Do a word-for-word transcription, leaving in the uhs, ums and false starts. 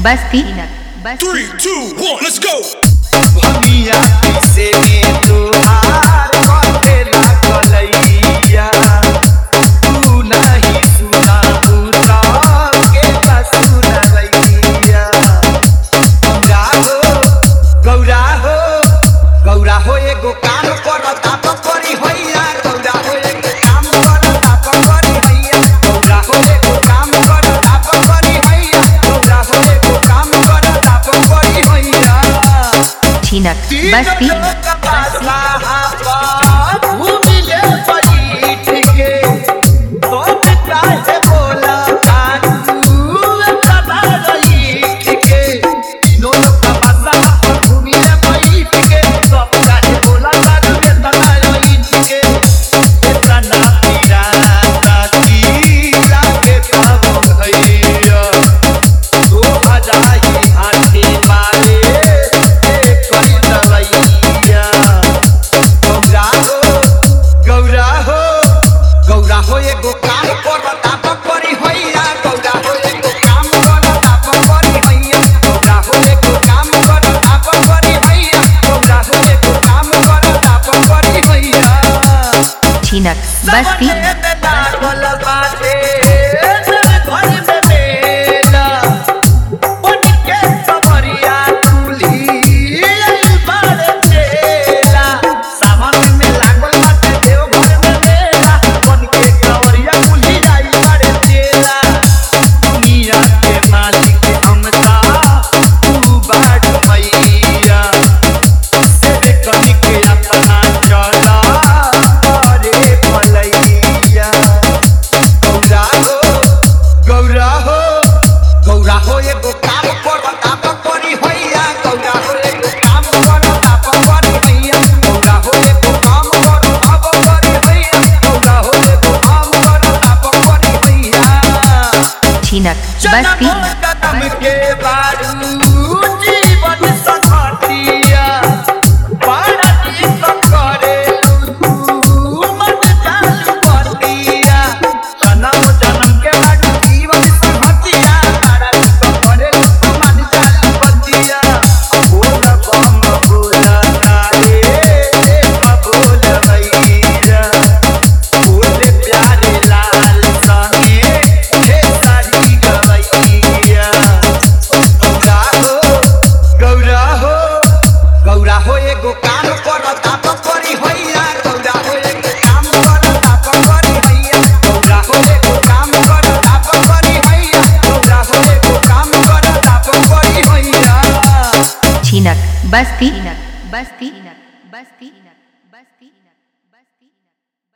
Basti Three, two, one, let's go. भमिया पीसे में तोहार कटेला कलैया तू नहीं सुना पूता के बसुना रैया गौरा हो गौरा हो गौरा हो एगो काम करता तो करी होइया गौरा हो एगो काम करता तो करी होइया गौरा हो एगो काम करता तो करी होइया गौरा हो एगो काम करता तो करी होइया ठीनक बस्ती ठीनक बस्ती ठीनक बस्ती के बारू जीवन सखतिया बड़ा ठीक करे तू मन चालू करतिया जन्म जन्म के बारू जीवन सखतिया बड़ा ठीक करे तू मन चालू करतिया बोल बम बोल रे बोल भैया बोल प्यारे लाल संगे हे सारी गवैया गौरा हो गौरा हो गौरा हो एगो काम करता तो करी होइया गौरा हो एगो काम करता तो करी होइया गौरा हो एगो काम करता तो करी होइया गौरा हो एगो काम करता तो करी होइया ठीनक बस्ती बस्ती बस्ती बस्ती